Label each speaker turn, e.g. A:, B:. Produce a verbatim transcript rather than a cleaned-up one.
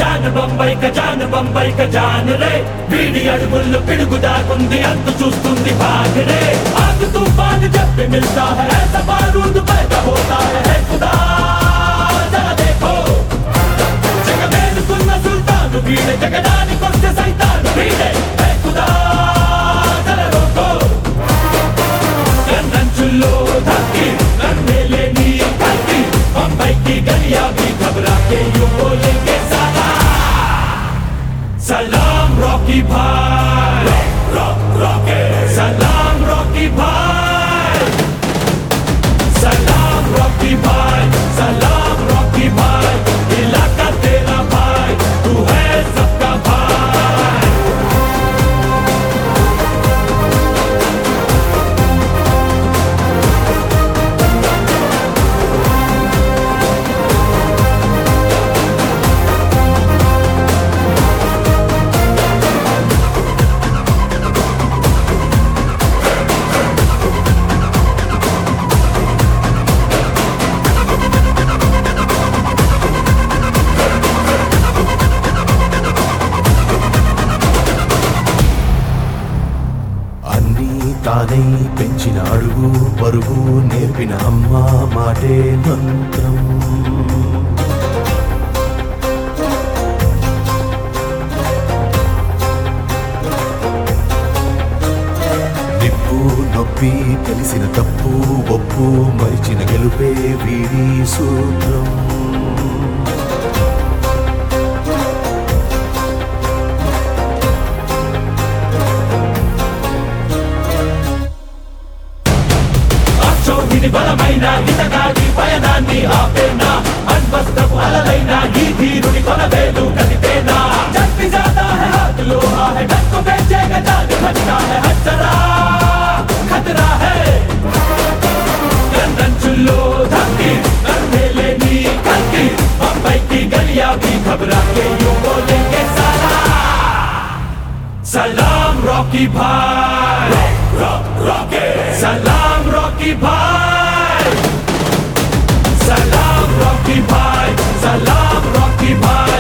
A: John Bombay క John Bombay క John రే వీడి అడుగుల్లో పిడుగు దాకుంది అంతు చూస్తుంది భాగ్ రే ఆగ్ तूफान जब भी मिलता है ऐसा बारूद पैदा होता है है खुदा जरा देखो जगमेलुकुన్న సుల్తాను వీడే జగడానికొస్తే సైతాను వీడే है खुदा जरा रोको కన్నంచుల్లో ధక్కి నన్నేలే నీ కల్కి बंबई की गलियां भी घबरा के यूं बोलेंगे सलाम रॉकी भाई रॉक रॉके सलाम रॉकी भाई सलाम रॉकी भाई सलाम रॉकी भाई इलाका तेरा भाई तू है सबका भाई
B: తానై పెంచిన అడుగు పరుగు నేర్పిన అమ్మ మాటే మంత్రం నిప్పు నొప్పి తెలిసిన తప్పు ఒప్పు మరిచిన గెలుపే వీడి సూత్రం
A: బలమైన ఇతగాడి పయనాన్ని ఆపేనా అన్వస్తపు అలలైన ఈ ధీరుని కొనవేలు కదిపేనా జల్పి జాతా है हाथ लोहा है डर को बेचेगा जान खतरा है हजरा खतरा है कन्नंचुల్లో धक्की नन्हेले नी कल्की बंबई की गलियां भी घबरा के यूं बोलेंगे सलाम रॉकी भाई रॉक रॉके सलाम रॉकी भाई सलाम रॉकी भाई सलाम रॉकी भाई